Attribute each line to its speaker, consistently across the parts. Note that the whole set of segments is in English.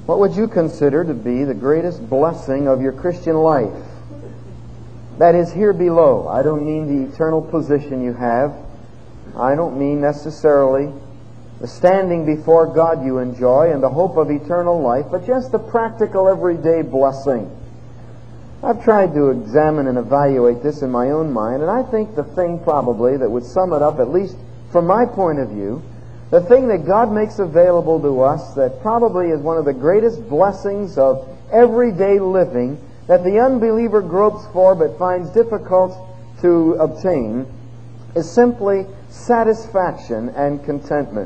Speaker 1: What would you consider to be the greatest blessing of your Christian life? That is here below. I don't mean the eternal position you have. I don't mean necessarily the standing before God you enjoy and the hope of eternal life, but just the practical everyday blessing. I've tried to examine and evaluate this in my own mind, and I think the thing probably that would sum it up, at least from my point of view, the thing that God makes available to us that probably is one of the greatest blessings of everyday living that the unbeliever gropes for but finds difficult to obtain is simply satisfaction and contentment.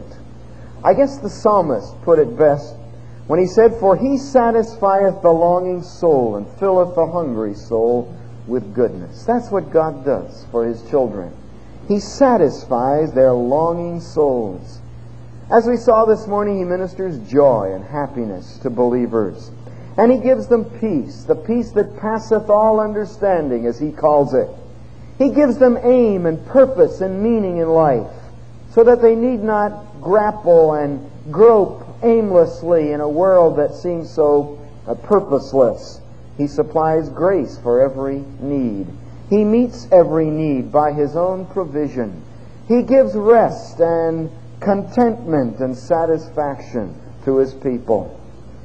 Speaker 1: I guess the psalmist put it best when he said, "For he satisfieth the longing soul and filleth the hungry soul with goodness." That's what God does for His children. He satisfies their longing souls. As we saw this morning, He ministers joy and happiness to believers. And He gives them peace, the peace that passeth all understanding, as He calls it. He gives them aim and purpose and meaning in life, so that they need not grapple and grope aimlessly in a world that seems so purposeless. He supplies grace for every need. He meets every need by His own provision. He gives rest and contentment and satisfaction to His people.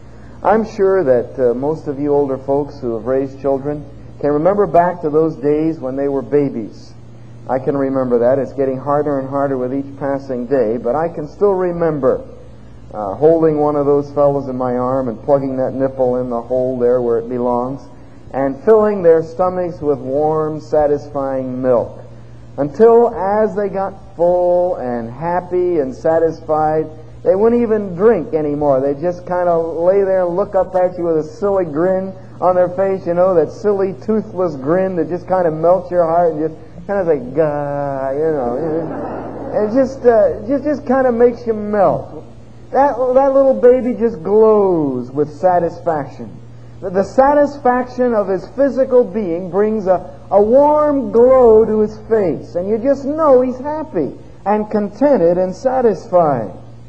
Speaker 1: I'm sure that most of you older folks who have raised children can remember back to those days when they were babies. I can remember that. It's getting harder and harder with each passing day, but I can still remember holding one of those fellows in my arm and plugging that nipple in the hole there where it belongs and filling their stomachs with warm, satisfying milk until as they got full and happy and satisfied, they wouldn't even drink anymore. They'd just kind of lay there and look up at you with a silly grin on their face, you know, that silly toothless grin that just kind of melts your heart and just kind of like, gah, you know. And it just kind of makes you melt. That little baby just glows with satisfaction. The satisfaction of his physical being brings a warm glow to his face, and you just know he's happy and contented and satisfied.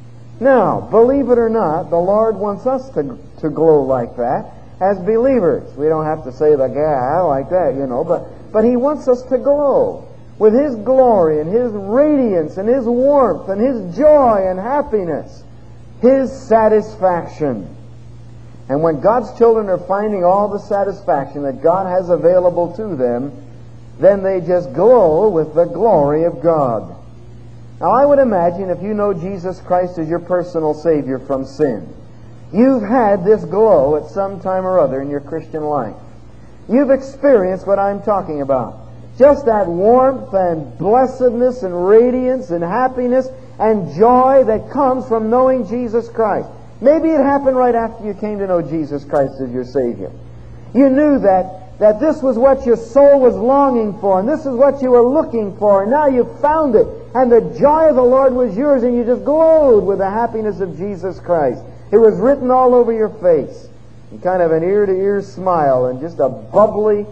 Speaker 1: Now, believe it or not, the Lord wants us to glow like that as believers. We don't have to say the "gah" like that, you know, but He wants us to glow with His glory and His radiance and His warmth and His joy and happiness, His satisfaction. And when God's children are finding all the satisfaction that God has available to them, then they just glow with the glory of God. Now, I would imagine if you know Jesus Christ as your personal Savior from sin, you've had this glow at some time or other in your Christian life. You've experienced what I'm talking about. Just that warmth and blessedness and radiance and happiness and joy that comes from knowing Jesus Christ. Maybe it happened right after you came to know Jesus Christ as your Savior. You knew that this was what your soul was longing for, and this is what you were looking for, and now you've found it, and the joy of the Lord was yours, and you just glowed with the happiness of Jesus Christ. It was written all over your face, and kind of an ear-to-ear smile, and just a bubbly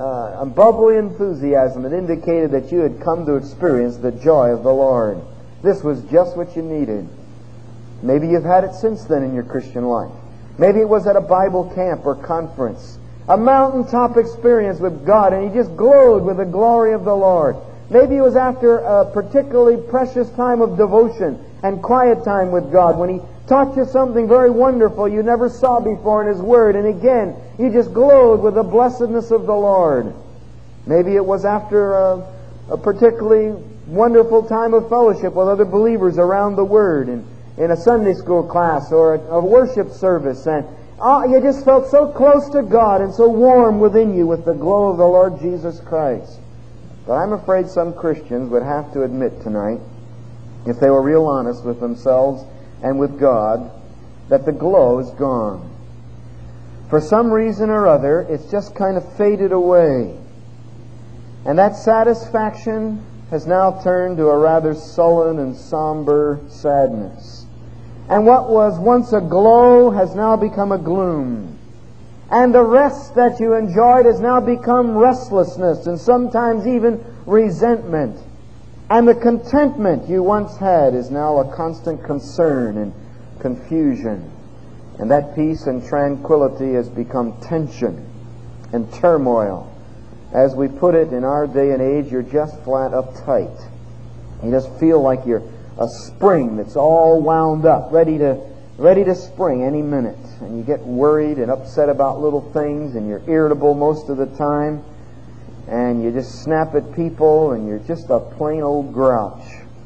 Speaker 1: enthusiasm that indicated that you had come to experience the joy of the Lord. This was just what you needed. Maybe you've had it since then in your Christian life. Maybe it was at a Bible camp or conference, a mountaintop experience with God, and you just glowed with the glory of the Lord. Maybe it was after a particularly precious time of devotion and quiet time with God, when He taught you something very wonderful you never saw before in His Word, and again, you just glowed with the blessedness of the Lord. Maybe it was after a particularly wonderful time of fellowship with other believers around the Word, and in a Sunday school class or a worship service, and you just felt so close to God and so warm within you with the glow of the Lord Jesus Christ. But I'm afraid some Christians would have to admit tonight, if they were real honest with themselves and with God, that the glow is gone. For some reason or other, it's just kind of faded away. And that satisfaction has now turned to a rather sullen and somber sadness. And what was once a glow has now become a gloom. And the rest that you enjoyed has now become restlessness and sometimes even resentment. And the contentment you once had is now a constant concern and confusion. And that peace and tranquility has become tension and turmoil. As we put it in our day and age, you're just flat uptight. You just feel like you're a spring that's all wound up, ready to spring any minute. And you get worried and upset about little things, and you're irritable most of the time, and you just snap at people, and you're just a plain old grouch.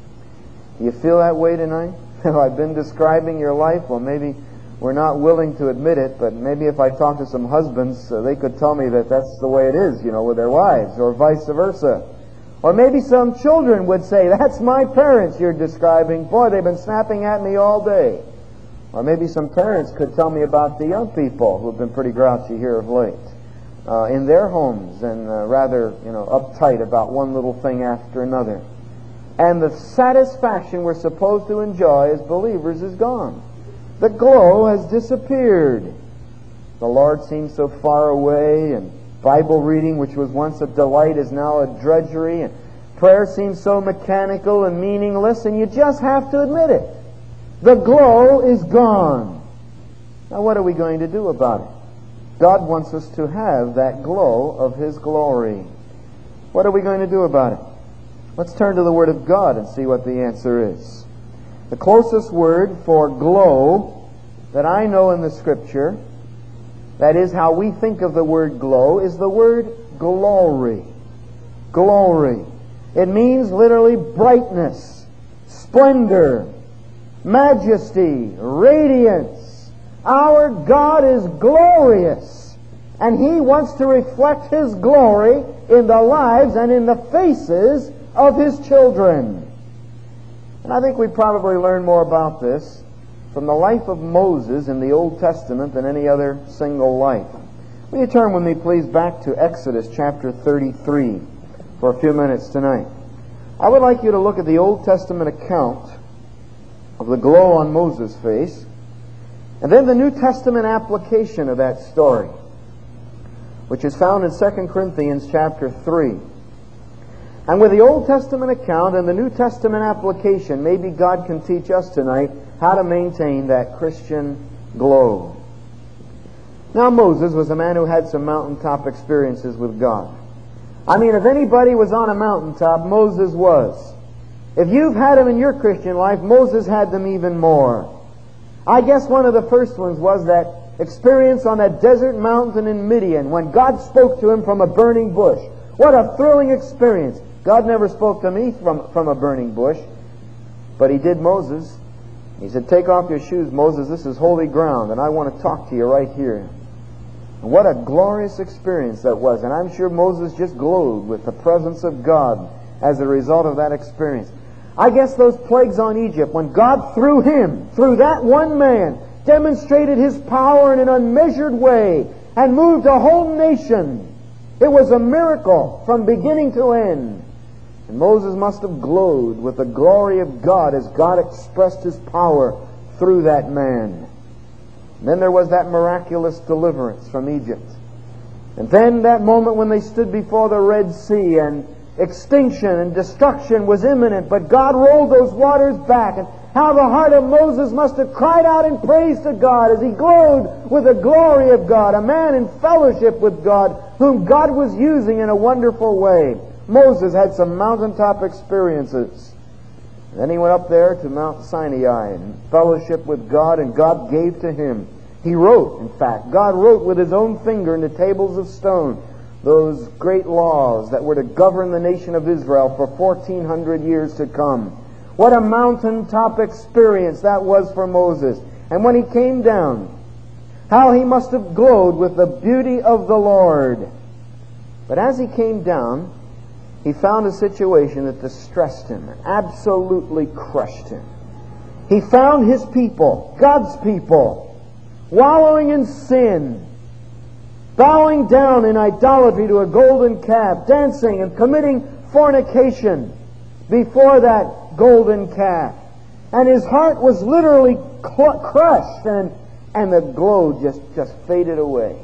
Speaker 1: Do you feel that way tonight? Have I been describing your life? Well, maybe we're not willing to admit it, but maybe if I talk to some husbands, they could tell me that that's the way it is, with their wives, or vice versa. Or maybe some children would say, that's my parents you're describing. Boy, they've been snapping at me all day. Or maybe some parents could tell me about the young people who've been pretty grouchy here of late in their homes, and rather, uptight about one little thing after another. And the satisfaction we're supposed to enjoy as believers is gone. The glow has disappeared. The Lord seems so far away, and Bible reading, which was once a delight, is now a drudgery, and prayer seems so mechanical and meaningless, and you just have to admit it. The glow is gone. Now, what are we going to do about it? God wants us to have that glow of His glory. What are we going to do about it? Let's turn to the Word of God and see what the answer is. The closest word for glow that I know in the Scripture, that is how we think of the word glow, is the word glory. Glory. It means literally brightness, splendor, majesty, radiance. Our God is glorious, and He wants to reflect His glory in the lives and in the faces of His children. And I think we probably learn more about this from the life of Moses in the Old Testament than any other single life. Will you turn with me, please, back to Exodus chapter 33 for a few minutes tonight. I would like you to look at the Old Testament account of the glow on Moses' face, and then the New Testament application of that story, which is found in 2 Corinthians chapter 3. And with the Old Testament account and the New Testament application, maybe God can teach us tonight how to maintain that Christian glow. Now, Moses was a man who had some mountaintop experiences with God. I mean, if anybody was on a mountaintop, Moses was. If you've had them in your Christian life, Moses had them even more. I guess one of the first ones was that experience on that desert mountain in Midian when God spoke to him from a burning bush. What a thrilling experience. God never spoke to me from a burning bush, but He did Moses. He said, take off your shoes, Moses. This is holy ground, and I want to talk to you right here. And what a glorious experience that was. And I'm sure Moses just glowed with the presence of God as a result of that experience. I guess those plagues on Egypt, when God through that one man, demonstrated His power in an unmeasured way and moved a whole nation. It was a miracle from beginning to end. And Moses must have glowed with the glory of God as God expressed His power through that man. And then there was that miraculous deliverance from Egypt. And then that moment when they stood before the Red Sea and extinction and destruction was imminent, but God rolled those waters back. And how the heart of Moses must have cried out in praise to God as he glowed with the glory of God, a man in fellowship with God, whom God was using in a wonderful way. Moses had some mountaintop experiences. And then he went up there to Mount Sinai and fellowship with God, and God gave to him. He wrote, in fact, God wrote with His own finger in the tables of stone those great laws that were to govern the nation of Israel for 1,400 years to come. What a mountaintop experience that was for Moses. And when he came down, how he must have glowed with the beauty of the Lord. But as he came down, he found a situation that distressed him, absolutely crushed him. He found his people, God's people, wallowing in sin, bowing down in idolatry to a golden calf, dancing and committing fornication before that golden calf. And his heart was literally crushed, and the glow just faded away.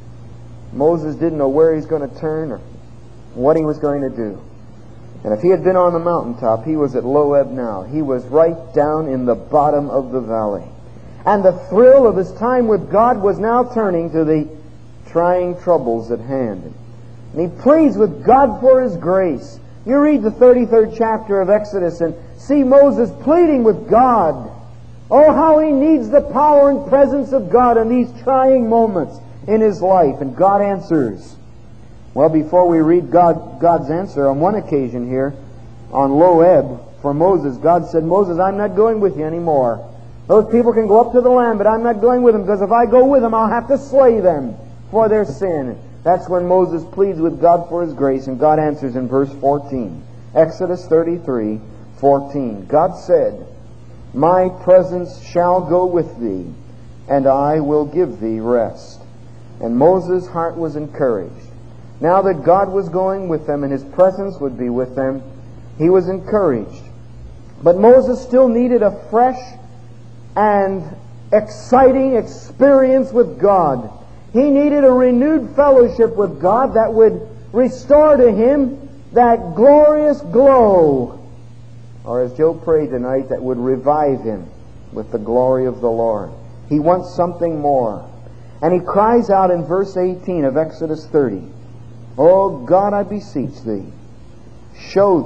Speaker 1: Moses didn't know where he's going to turn or what he was going to do. And if he had been on the mountaintop, he was at low ebb now. He was right down in the bottom of the valley. And the thrill of his time with God was now turning to the trying troubles at hand. And he pleads with God for His grace. You read the 33rd chapter of Exodus and see Moses pleading with God. Oh, how he needs the power and presence of God in these trying moments in his life. And God answers. Well, before we read God's answer, on one occasion here, on low ebb for Moses, God said, Moses, I'm not going with you anymore. Those people can go up to the land, but I'm not going with them, because if I go with them, I'll have to slay them for their sin. That's when Moses pleads with God for His grace, and God answers in verse 14. Exodus 33:14. God said, My presence shall go with thee, and I will give thee rest. And Moses' heart was encouraged. Now that God was going with them and His presence would be with them, he was encouraged. But Moses still needed a fresh and exciting experience with God. He needed a renewed fellowship with God that would restore to him that glorious glow. Or as Joe prayed tonight, that would revive him with the glory of the Lord. He wants something more. And he cries out in verse 18 of Exodus 30, O God, I beseech thee, show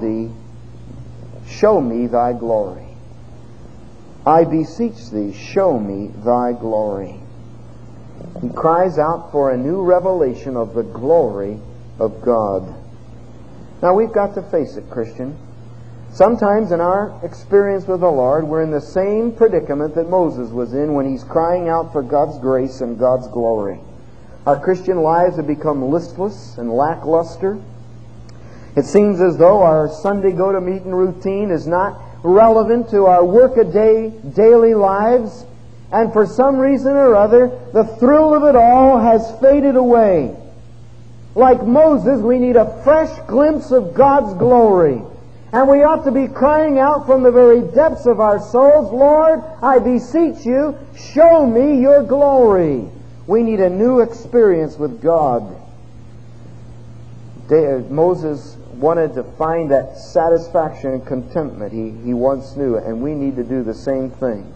Speaker 1: me thy glory. I beseech thee, show me thy glory. He cries out for a new revelation of the glory of God. Now we've got to face it, Christian. Sometimes in our experience with the Lord, we're in the same predicament that Moses was in when he's crying out for God's grace and God's glory. Our Christian lives have become listless and lackluster. It seems as though our Sunday go-to-meeting routine is not relevant to our work-a-day daily lives, and for some reason or other, the thrill of it all has faded away. Like Moses, we need a fresh glimpse of God's glory. And we ought to be crying out from the very depths of our souls, Lord, I beseech you, show me your glory. We need a new experience with God. Moses wanted to find that satisfaction and contentment he once knew, and we need to do the same thing.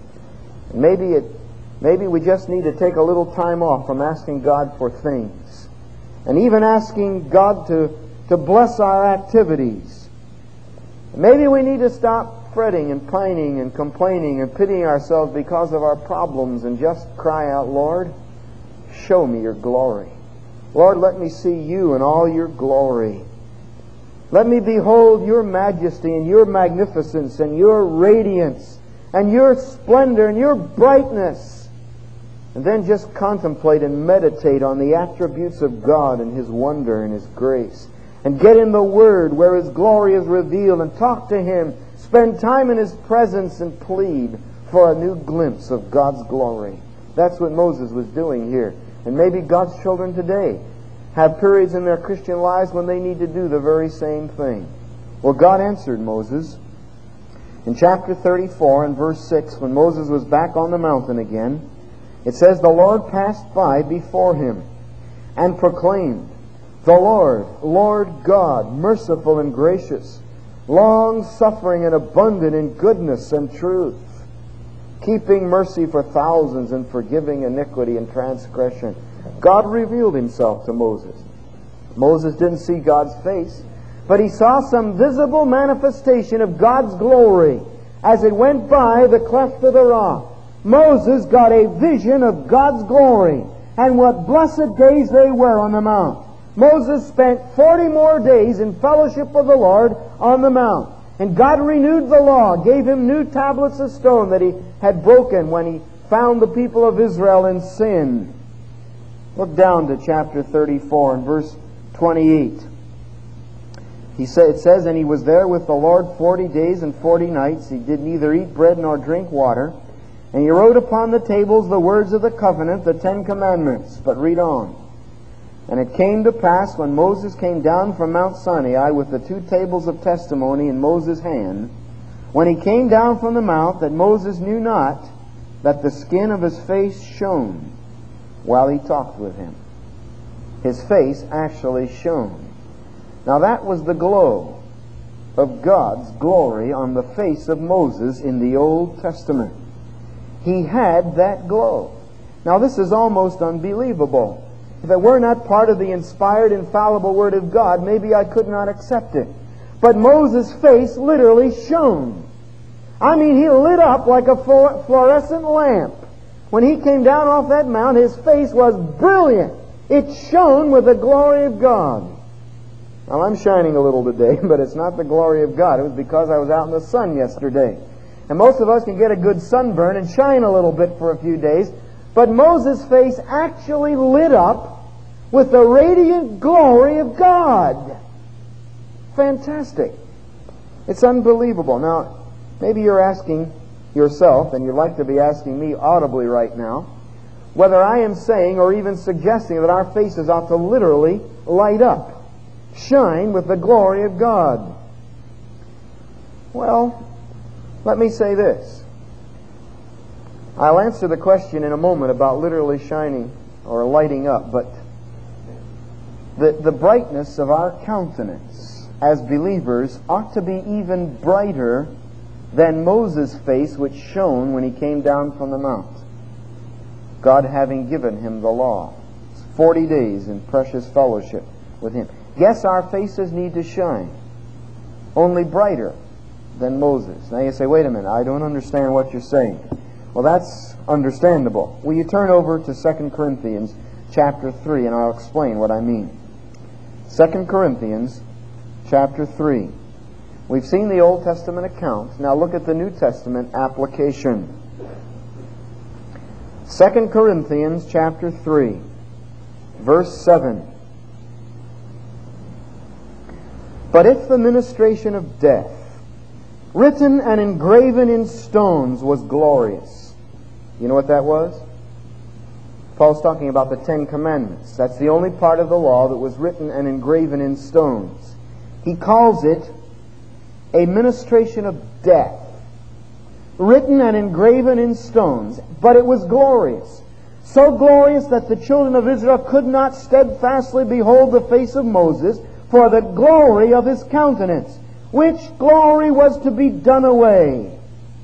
Speaker 1: Maybe we just need to take a little time off from asking God for things, and even asking God to bless our activities. Maybe we need to stop fretting and pining and complaining and pitying ourselves because of our problems and just cry out, Lord, show me your glory. Lord, let me see you in all your glory. Let me behold your majesty and your magnificence and your radiance and your splendor and your brightness. And then just contemplate and meditate on the attributes of God and His wonder and His grace. And get in the Word where His glory is revealed and talk to Him. Spend time in His presence and plead for a new glimpse of God's glory. That's what Moses was doing here. And maybe God's children today have periods in their Christian lives when they need to do the very same thing. Well, God answered Moses. In chapter 34 and verse 6, when Moses was back on the mountain again, it says, The Lord passed by before him and proclaimed, The Lord, Lord God, merciful and gracious, long-suffering and abundant in goodness and truth, keeping mercy for thousands and forgiving iniquity and transgression. God revealed Himself to Moses. Moses didn't see God's face, but he saw some visible manifestation of God's glory as it went by the cleft of the rock. Moses got a vision of God's glory, and what blessed days they were on the mount. Moses spent 40 more days in fellowship with the Lord on the mount. And God renewed the law, gave him new tablets of stone that He had broken when He found the people of Israel in sin. Look down to chapter 34 and verse 28. It says, And he was there with the Lord 40 days and 40 nights. He did neither eat bread nor drink water. And he wrote upon the tables the words of the covenant, the 10 commandments. But read on. And it came to pass, when Moses came down from Mount Sinai with the 2 tables of testimony in Moses' hand, when he came down from the mount, that Moses knew not that the skin of his face shone while he talked with him. His face actually shone. Now that was the glow of God's glory on the face of Moses in the Old Testament. He had that glow. Now this is almost unbelievable. If it were not part of the inspired, infallible Word of God, maybe I could not accept it. But Moses' face literally shone. I mean, he lit up like a fluorescent lamp. When he came down off that mount, his face was brilliant. It shone with the glory of God. Now, I'm shining a little today, but it's not the glory of God. It was because I was out in the sun yesterday. And most of us can get a good sunburn and shine a little bit for a few days. But Moses' face actually lit up with the radiant glory of God. Fantastic. It's unbelievable. Now, maybe you're asking yourself, and you'd like to be asking me audibly right now, whether I am saying or even suggesting that our faces ought to literally light up, shine with the glory of God. Well, let me say this. I'll answer the question in a moment about literally shining or lighting up, but the brightness of our countenance as believers ought to be even brighter than Moses' face, which shone when he came down from the mount, God having given him the law. 40 days in precious fellowship with him. Yes, our faces need to shine, only brighter than Moses. Now you say, wait a minute, I don't understand what you're saying. Well, that's understandable. Will you turn over to 2 Corinthians chapter 3, and I'll explain what I mean. 2 Corinthians chapter 3. We've seen the Old Testament account. Now look at the New Testament application. 2 Corinthians chapter 3, verse 7. But if the ministration of death, written and engraven in stones, was glorious. You know what that was? Paul's talking about the Ten Commandments. That's the only part of the law that was written and engraven in stones. He calls it a ministration of death, written and engraven in stones, but it was glorious. So glorious that the children of Israel could not steadfastly behold the face of Moses for the glory of his countenance, which glory was to be done away.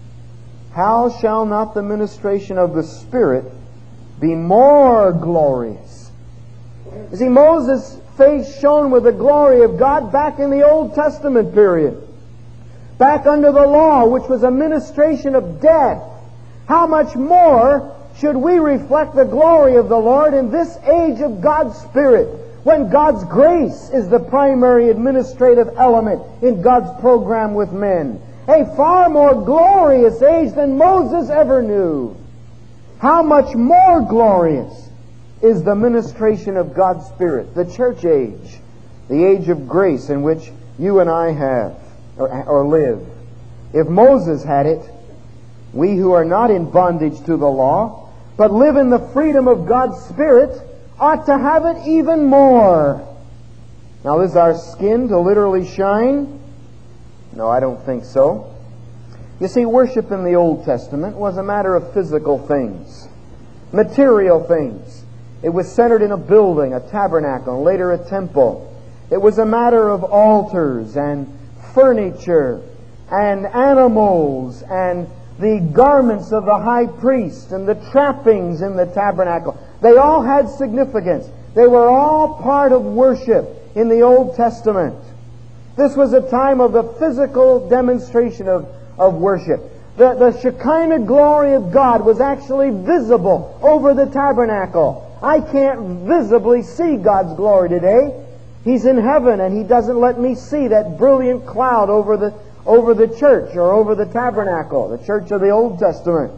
Speaker 1: How shall not the ministration of the Spirit be more glorious? You see, Moses' face shone with the glory of God back in the Old Testament period, back under the law, which was a ministration of death. How much more should we reflect the glory of the Lord in this age of God's Spirit, when God's grace is the primary administrative element in God's program with men? A far more glorious age than Moses ever knew. How much more glorious is the ministration of God's Spirit, the church age, the age of grace in which you and I have or live. If Moses had it, we who are not in bondage to the law, but live in the freedom of God's Spirit, ought to have it even more. Now, is our skin to literally shine? No, I don't think so. You see, worship in the Old Testament was a matter of physical things, material things. It was centered in a building, a tabernacle, and later a temple. It was a matter of altars and furniture and animals and the garments of the high priest and the trappings in the tabernacle. They all had significance. They were all part of worship in the Old Testament. This was a time of the physical demonstration of worship. The Shekinah glory of God was actually visible over the tabernacle. I can't visibly see God's glory today. He's in heaven, and He doesn't let me see that brilliant cloud over the church or over the tabernacle, the church of the Old Testament,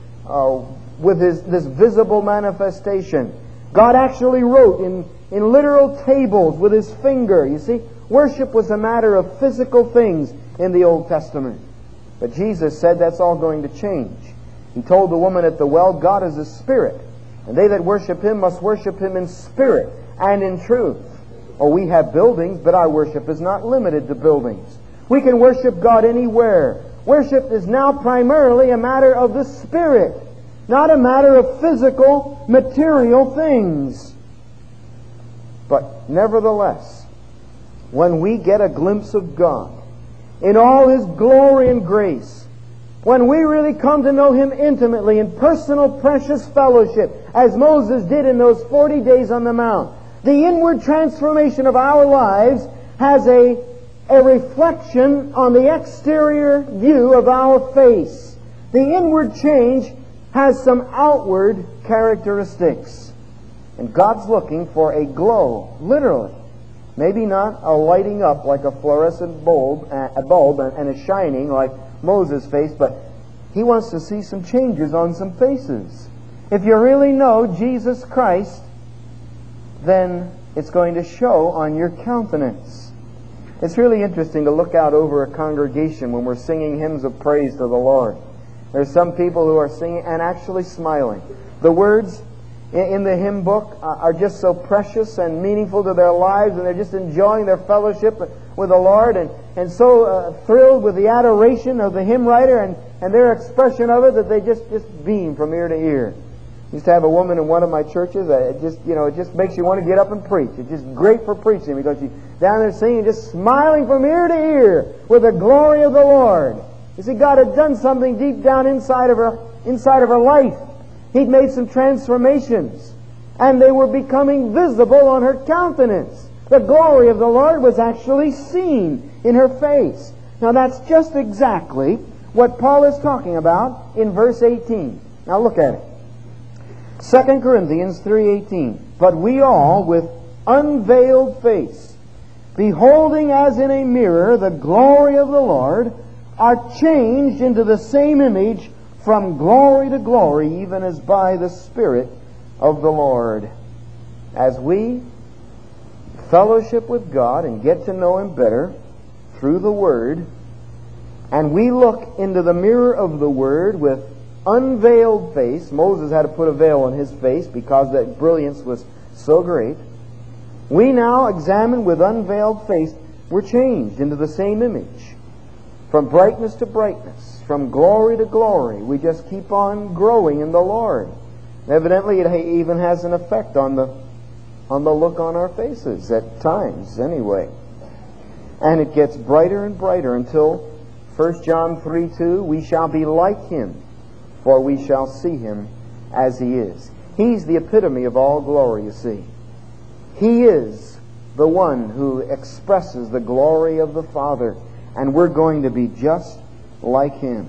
Speaker 1: with this visible manifestation. God actually wrote in literal tables with His finger. You see, worship was a matter of physical things in the Old Testament. But Jesus said that's all going to change. He told the woman at the well, God is a spirit, and they that worship Him must worship Him in spirit and in truth. Oh, we have buildings, but our worship is not limited to buildings. We can worship God anywhere. Worship is now primarily a matter of the Spirit, not a matter of physical, material things. But nevertheless, when we get a glimpse of God in all His glory and grace, when we really come to know Him intimately in personal, precious fellowship, as Moses did in those 40 days on the Mount, the inward transformation of our lives has a reflection on the exterior view of our face. The inward change has some outward characteristics. And God's looking for a glow, literally. Maybe not a lighting up like a fluorescent bulb and a shining like Moses' face, but He wants to see some changes on some faces. If you really know Jesus Christ, then it's going to show on your countenance. It's really interesting to look out over a congregation when we're singing hymns of praise to the Lord. There's some people who are singing and actually smiling. The words in the hymn book are just so precious and meaningful to their lives, and they're just enjoying their fellowship with the Lord, and so thrilled with the adoration of the hymn writer and their expression of it that they just beam from ear to ear. I used to have a woman in one of my churches. It just makes you want to get up and preach. It's just great for preaching because she's down there singing, just smiling from ear to ear with the glory of the Lord. You see, God had done something deep down inside of her life. He'd made some transformations, and they were becoming visible on her countenance. The glory of the Lord was actually seen in her face. Now that's just exactly what Paul is talking about in verse 18. Now look at it. 2 Corinthians 3:18. But we all, with unveiled face, beholding as in a mirror the glory of the Lord, are changed into the same image from glory to glory, even as by the Spirit of the Lord. As we fellowship with God and get to know Him better through the Word, and we look into the mirror of the Word with unveiled face. Moses had to put a veil on his face because that brilliance was so great. We now examine with unveiled face. We're changed into the same image, from brightness to brightness, from glory to glory. We just keep on growing in the Lord. Evidently, it even has an effect on the look on our faces at times, anyway. And it gets brighter and brighter until 1 John 3:2, we shall be like Him, for we shall see Him as He is. He's the epitome of all glory, you see. He is the one who expresses the glory of the Father, and we're going to be just like Him.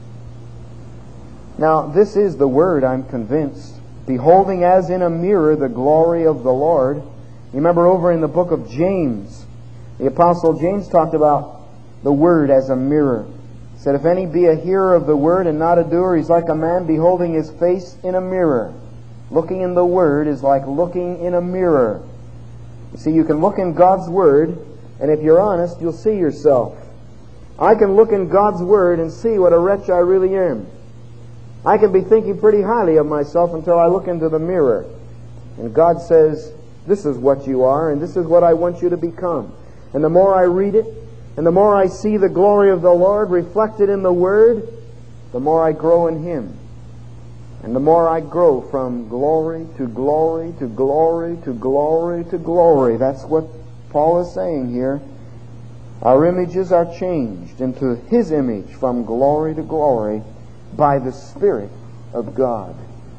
Speaker 1: Now, this is the Word, I'm convinced. Beholding as in a mirror the glory of the Lord. You remember over in the book of James, the Apostle James talked about the Word as a mirror. He said, if any be a hearer of the Word and not a doer, he's like a man beholding his face in a mirror. Looking in the Word is like looking in a mirror. You see, you can look in God's Word, and if you're honest, you'll see yourself. I can look in God's Word and see what a wretch I really am. I can be thinking pretty highly of myself until I look into the mirror. And God says, this is what you are, and this is what I want you to become. And the more I read it, and the more I see the glory of the Lord reflected in the Word, the more I grow in Him. And the more I grow from glory to glory to glory to glory to glory. That's what Paul is saying here. Our images are changed into His image from glory to glory by the Spirit of God.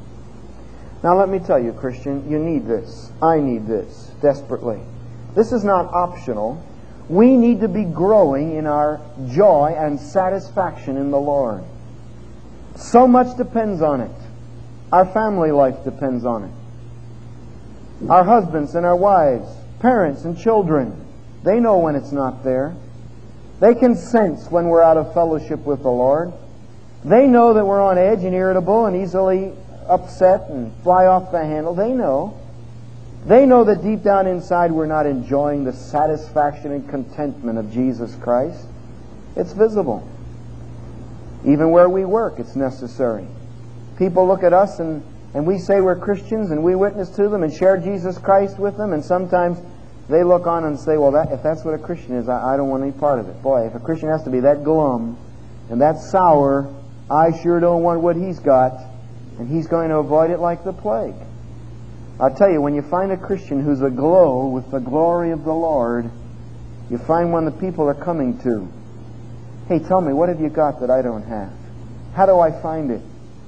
Speaker 1: Now let me tell you, Christian, you need this. I need this desperately. This is not optional. We need to be growing in our joy and satisfaction in the Lord. So much depends on it. Our family life depends on it. Our husbands and our wives, parents and children, they know when it's not there. They can sense when we're out of fellowship with the Lord. They know that we're on edge and irritable and easily upset and fly off the handle. They know. They know that deep down inside we're not enjoying the satisfaction and contentment of Jesus Christ. It's visible. Even where we work, it's necessary. People look at us and we say we're Christians and we witness to them and share Jesus Christ with them, and sometimes they look on and say, well, if that's what a Christian is, I don't want any part of it. Boy, if a Christian has to be that glum and that sour, I sure don't want what he's got, and he's going to avoid it like the plague. I'll tell you, when you find a Christian who's aglow with the glory of the Lord, you find one the people are coming to. Hey, tell me, what have you got that I don't have? How do I find it?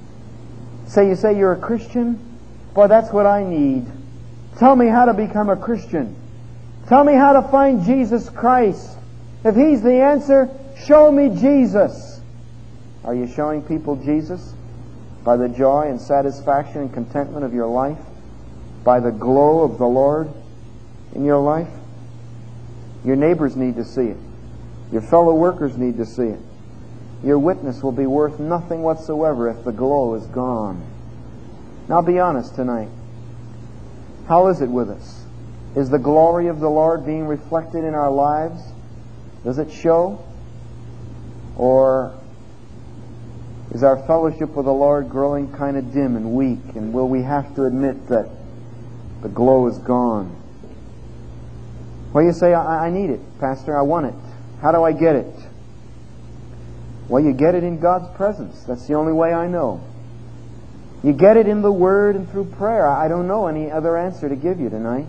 Speaker 1: You say you're a Christian? Boy, that's what I need. Tell me how to become a Christian. Tell me how to find Jesus Christ. If He's the answer, show me Jesus. Are you showing people Jesus? By the joy and satisfaction and contentment of your life? By the glow of the Lord in your life? Your neighbors need to see it. Your fellow workers need to see it. Your witness will be worth nothing whatsoever if the glow is gone. Now be honest tonight. How is it with us? Is the glory of the Lord being reflected in our lives? Does it show? Or is our fellowship with the Lord growing kind of dim and weak? And will we have to admit that the glow is gone? Well, you say, I need it, Pastor. I want it. How do I get it? Well, you get it in God's presence. That's the only way I know. You get it in the Word and through prayer. I don't know any other answer to give you tonight.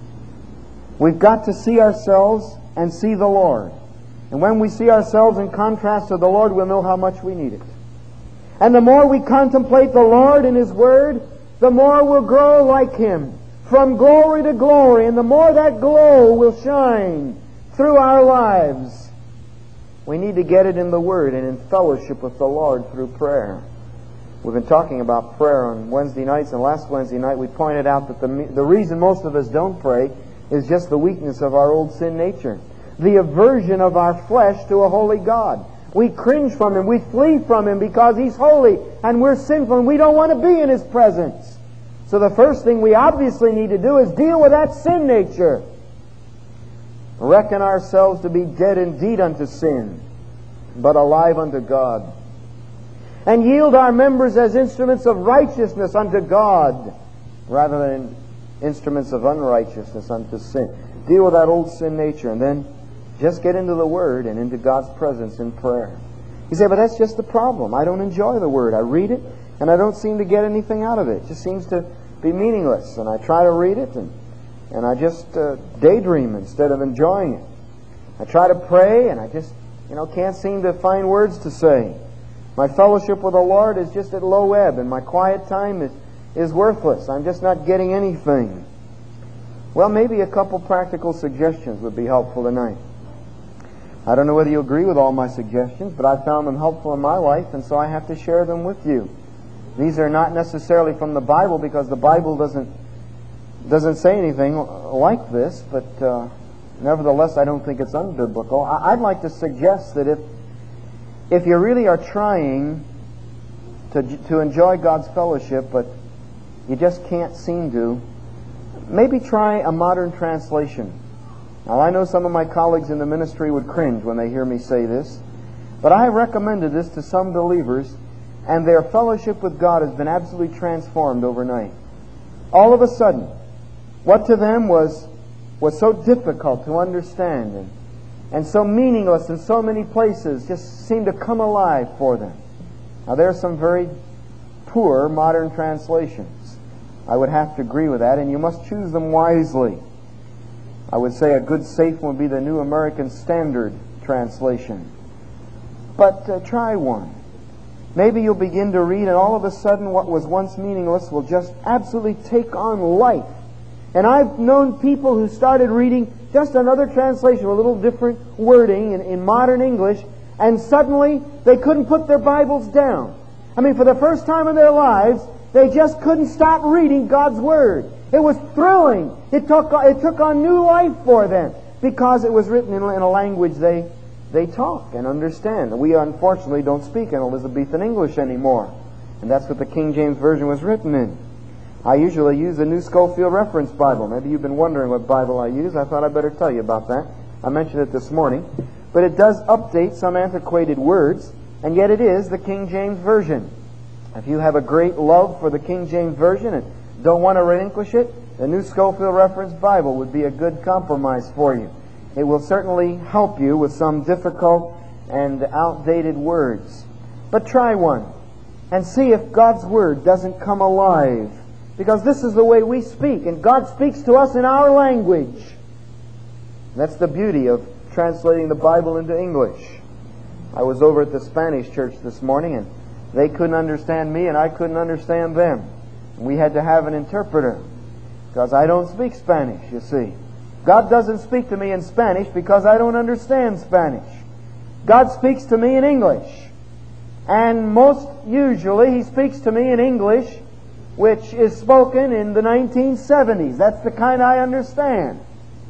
Speaker 1: We've got to see ourselves and see the Lord. And when we see ourselves in contrast to the Lord, we'll know how much we need it. And the more we contemplate the Lord and His Word, the more we'll grow like Him, from glory to glory, and the more that glow will shine through our lives. We need to get it in the Word and in fellowship with the Lord through prayer. We've been talking about prayer on Wednesday nights, and last Wednesday night we pointed out that the reason most of us don't pray is just the weakness of our old sin nature. The aversion of our flesh to a holy God. We cringe from Him, we flee from Him because He's holy and we're sinful and we don't want to be in His presence. So the first thing we obviously need to do is deal with that sin nature. Reckon ourselves to be dead indeed unto sin, but alive unto God. And yield our members as instruments of righteousness unto God, rather than instruments of unrighteousness unto sin. Deal with that old sin nature, and then just get into the Word and into God's presence in prayer. You say, but that's just the problem. I don't enjoy the Word. I read it, and I don't seem to get anything out of it. It just seems to be meaningless. And I try to read it, and I just daydream instead of enjoying it. I try to pray, and I just can't seem to find words to say. My fellowship with the Lord is just at low ebb, and my quiet time is worthless. I'm just not getting anything. Well, maybe a couple practical suggestions would be helpful tonight. I don't know whether you agree with all my suggestions, but I found them helpful in my life, and so I have to share them with you. These are not necessarily from the Bible, because the Bible doesn't say anything like this, but nevertheless, I don't think it's unbiblical. I'd like to suggest that if you really are trying to enjoy God's fellowship, but you just can't seem to, maybe try a modern translation. Now, I know some of my colleagues in the ministry would cringe when they hear me say this, but I have recommended this to some believers, and their fellowship with God has been absolutely transformed overnight. All of a sudden, what to them was so difficult to understand and so meaningless in so many places just seemed to come alive for them. Now, there are some very poor modern translations. I would have to agree with that, and you must choose them wisely. I would say a good safe one would be the New American Standard translation. But try one. Maybe you'll begin to read, and all of a sudden what was once meaningless will just absolutely take on life. And I've known people who started reading just another translation with a little different wording in modern English, and suddenly they couldn't put their Bibles down. I mean, for the first time in their lives, they just couldn't stop reading God's Word. It was thrilling. It took on new life for them because it was written in a language they talk and understand. We unfortunately don't speak in Elizabethan English anymore, and that's what the King James Version was written in. I usually use the New Schofield Reference Bible. Maybe you've been wondering what Bible I use. I thought I'd better tell you about that. I mentioned it this morning. But it does update some antiquated words, and yet it is the King James Version. If you have a great love for the King James Version and don't want to relinquish it, the New Schofield Reference Bible would be a good compromise for you. It will certainly help you with some difficult and outdated words. But try one and see if God's Word doesn't come alive. Because this is the way we speak, and God speaks to us in our language. That's the beauty of translating the Bible into English. I was over at the Spanish church this morning, and They couldn't understand me and I couldn't understand them. We had to have an interpreter because I don't speak Spanish, you see. God doesn't speak to me in Spanish because I don't understand Spanish. God speaks to me in English. And most usually He speaks to me in English which is spoken in the 1970s. That's the kind I understand.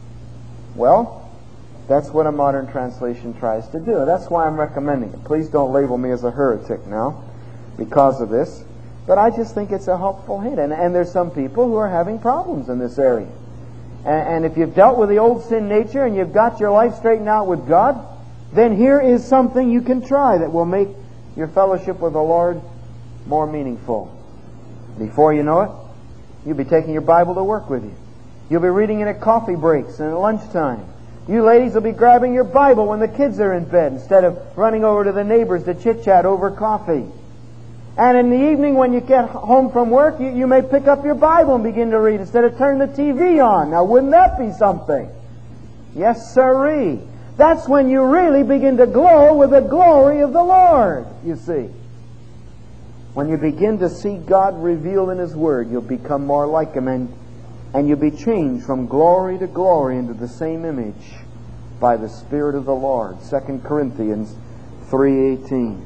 Speaker 1: Well, that's what a modern translation tries to do. That's why I'm recommending it. Please don't label me as a heretic now because of this. But I just think it's a helpful hint. And there's some people who are having problems in this area. And if you've dealt with the old sin nature and you've got your life straightened out with God, then here is something you can try that will make your fellowship with the Lord more meaningful. Before you know it, you'll be taking your Bible to work with you. You'll be reading it at coffee breaks and at lunchtime. You ladies will be grabbing your Bible when the kids are in bed instead of running over to the neighbors to chit-chat over coffee. And in the evening when you get home from work, you may pick up your Bible and begin to read instead of turning the TV on. Now, wouldn't that be something? Yes, sirree. That's when you really begin to glow with the glory of the Lord, you see. When you begin to see God revealed in His Word, you'll become more like Him, and you'll be changed from glory to glory into the same image by the Spirit of the Lord. 2 Corinthians 3:18.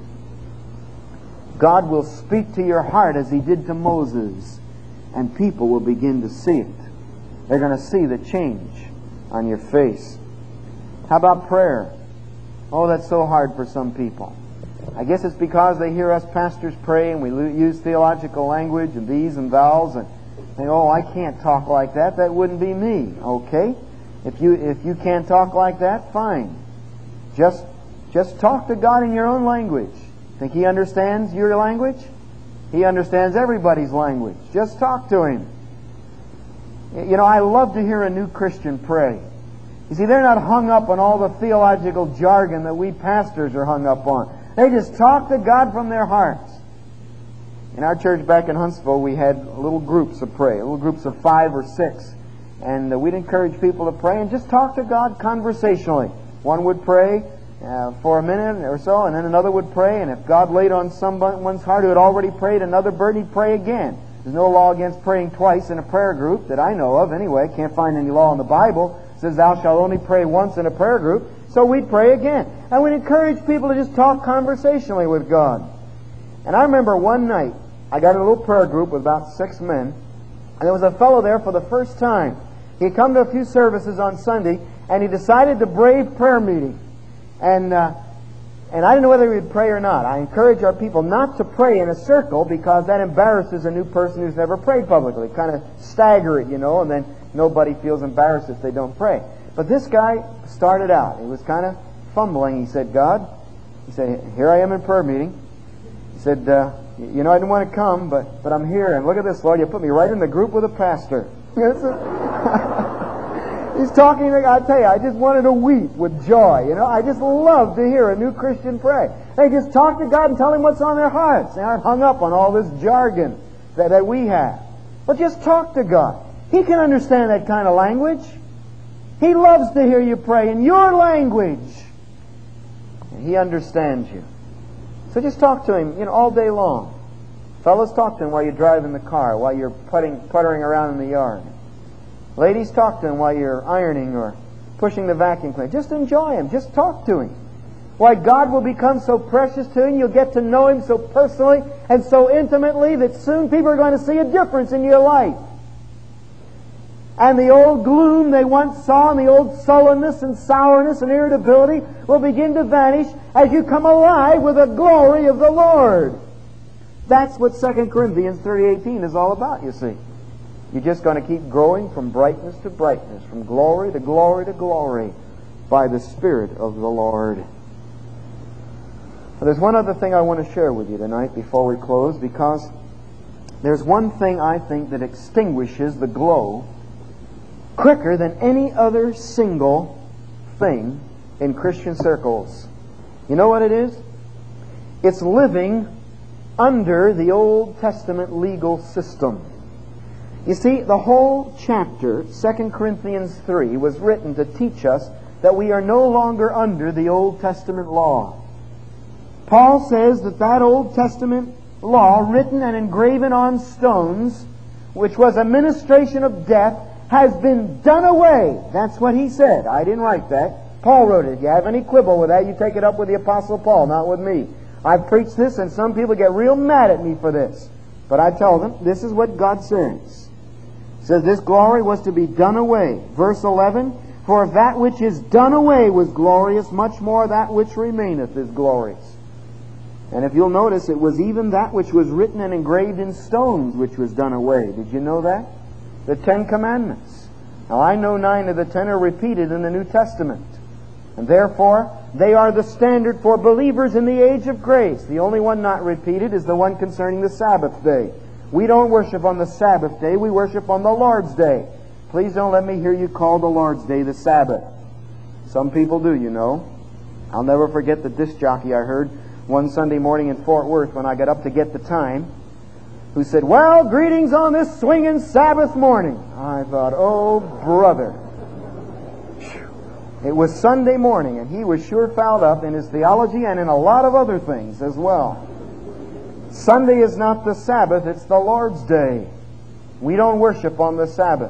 Speaker 1: God will speak to your heart as He did to Moses, and people will begin to see it. They're going to see the change on your face. How about prayer? Oh, that's so hard for some people. I guess it's because they hear us pastors pray and we use theological language and these and thous and think, oh, I can't talk like that. That wouldn't be me. Okay? If you can't talk like that, fine. Just talk to God in your own language. Think He understands your language? He understands everybody's language. Just talk to Him. You know, I love to hear a new Christian pray. You see, they're not hung up on all the theological jargon that we pastors are hung up on. They just talk to God from their hearts. In our church back in Huntsville, we had little groups of prayer, little groups of 5 or 6. And we'd encourage people to pray and just talk to God conversationally. One would pray for a minute or so, and then another would pray, and if God laid on someone's heart who had already prayed another burden, he'd pray again. There's no law against praying twice in a prayer group that I know of anyway. Can't find any law in the Bible. It says thou shalt only pray once in a prayer group. So we'd pray again. And we'd encourage people to just talk conversationally with God. And I remember one night, I got in a little prayer group with about 6 men, and there was a fellow there for the first time. He had come to a few services on Sunday, and he decided to brave prayer meeting. And I didn't know whether he would pray or not. I encourage our people not to pray in a circle because that embarrasses a new person who's never prayed publicly. Kind of stagger it, you know, and then nobody feels embarrassed if they don't pray. But this guy started out. He was kind of fumbling. He said, God, he said, here I am in prayer meeting. He said, you know, I didn't want to come, but I'm here. And look at this, Lord, you put me right in the group with a pastor. He's talking, I tell you, I just wanted to weep with joy. You know, I just love to hear a new Christian pray. They just talk to God and tell Him what's on their hearts. They aren't hung up on all this jargon that we have. But just talk to God. He can understand that kind of language. He loves to hear you pray in your language. And He understands you. So just talk to Him, you know, all day long. Fellas, talk to Him while you're driving the car, while you're puttering around in the yard. Ladies, talk to Him while you're ironing or pushing the vacuum cleaner. Just enjoy Him. Just talk to Him. Why, God will become so precious to you, you'll get to know Him so personally and so intimately that soon people are going to see a difference in your life. And the old gloom they once saw, and the old sullenness and sourness and irritability will begin to vanish as you come alive with the glory of the Lord. That's what 2 Corinthians 3:18 is all about, you see. You're just going to keep growing from brightness to brightness, from glory to glory to glory, by the Spirit of the Lord. Now, there's one other thing I want to share with you tonight before we close, because there's one thing I think that extinguishes the glow quicker than any other single thing in Christian circles. You know what it is? It's living under the Old Testament legal system. You see, the whole chapter, 2 Corinthians 3, was written to teach us that we are no longer under the Old Testament law. Paul says that that Old Testament law, written and engraven on stones, which was a ministration of death, has been done away. That's what he said. I didn't write that. Paul wrote it. If you have any quibble with that, you take it up with the Apostle Paul, not with me. I've preached this, and some people get real mad at me for this. But I tell them, this is what God says. It says this glory was to be done away. Verse 11, for if that which is done away was glorious, much more that which remaineth is glorious. And if you'll notice, it was even that which was written and engraved in stones which was done away. Did you know that? The Ten Commandments. Now I know 9 of the 10 are repeated in the New Testament. And therefore, they are the standard for believers in the age of grace. The only one not repeated is the one concerning the Sabbath day. We don't worship on the Sabbath day, we worship on the Lord's day. Please don't let me hear you call the Lord's day the Sabbath. Some people do, you know. I'll never forget the disc jockey I heard one Sunday morning in Fort Worth when I got up to get the time, who said, well, greetings on this swinging Sabbath morning. I thought, oh, brother. It was Sunday morning, and he was sure fouled up in his theology and in a lot of other things as well. Sunday is not the Sabbath, it's the Lord's day. We don't worship on the Sabbath.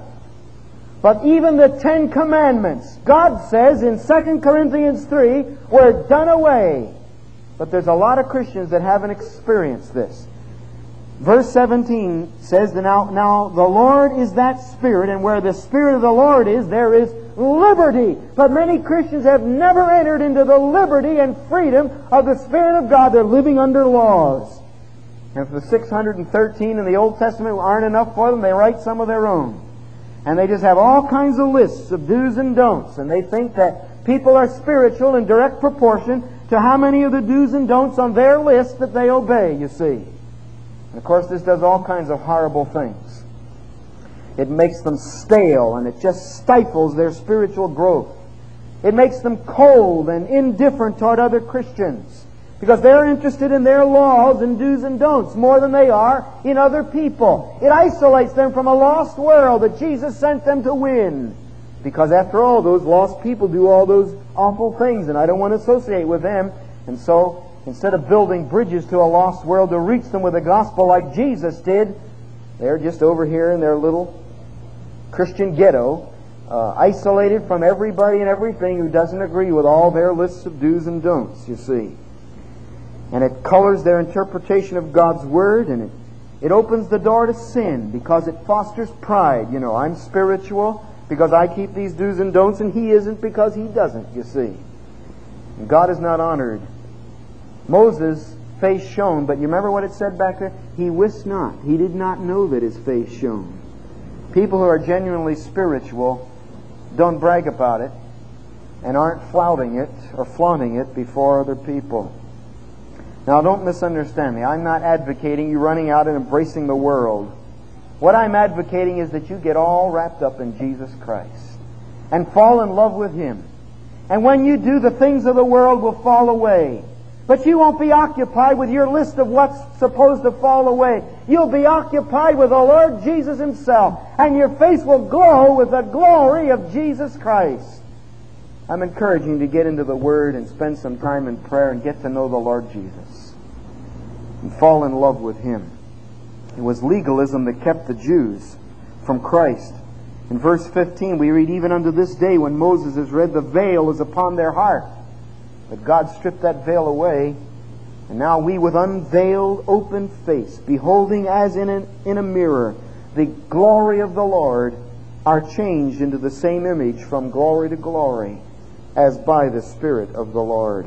Speaker 1: But even the Ten Commandments, God says in 2 Corinthians 3, were done away. But there's a lot of Christians that haven't experienced this. Verse 17 says, Now the Lord is that Spirit, and where the Spirit of the Lord is, there is liberty. But many Christians have never entered into the liberty and freedom of the Spirit of God. They're living under laws. And if the 613 in the Old Testament aren't enough for them, they write some of their own. And they just have all kinds of lists of do's and don'ts. And they think that people are spiritual in direct proportion to how many of the do's and don'ts on their list that they obey, you see. And of course, this does all kinds of horrible things. It makes them stale, and it just stifles their spiritual growth. It makes them cold and indifferent toward other Christians, because they're interested in their laws and do's and don'ts more than they are in other people. It isolates them from a lost world that Jesus sent them to win. Because after all, those lost people do all those awful things, and I don't want to associate with them. And so, instead of building bridges to a lost world to reach them with the gospel like Jesus did, they're just over here in their little Christian ghetto, isolated from everybody and everything who doesn't agree with all their lists of do's and don'ts, you see. And it colors their interpretation of God's Word, and it opens the door to sin because it fosters pride. You know, I'm spiritual because I keep these do's and don'ts, and he isn't because he doesn't, you see. And God is not honored. Moses' face shone, but you remember what it said back there? He wist not. He did not know that his face shone. People who are genuinely spiritual don't brag about it and aren't flouting it or flaunting it before other people. Now, don't misunderstand me. I'm not advocating you running out and embracing the world. What I'm advocating is that you get all wrapped up in Jesus Christ and fall in love with Him. And when you do, the things of the world will fall away. But you won't be occupied with your list of what's supposed to fall away. You'll be occupied with the Lord Jesus Himself, and your face will glow with the glory of Jesus Christ. I'm encouraging you to get into the Word and spend some time in prayer and get to know the Lord Jesus and fall in love with Him. It was legalism that kept the Jews from Christ. In verse 15 we read, even unto this day when Moses is read, the veil is upon their heart. But God stripped that veil away, and now we with unveiled open face, beholding as in a mirror the glory of the Lord, are changed into the same image from glory to glory, as by the Spirit of the Lord.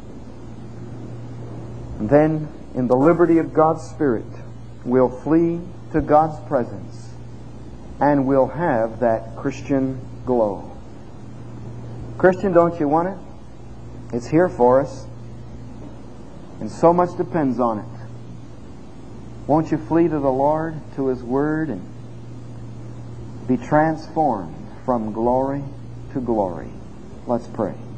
Speaker 1: And then, in the liberty of God's Spirit, we'll flee to God's presence, and we'll have that Christian glow. Christian, don't you want it? It's here for us, and so much depends on it. Won't you flee to the Lord, to His Word, and be transformed from glory to glory? Let's pray.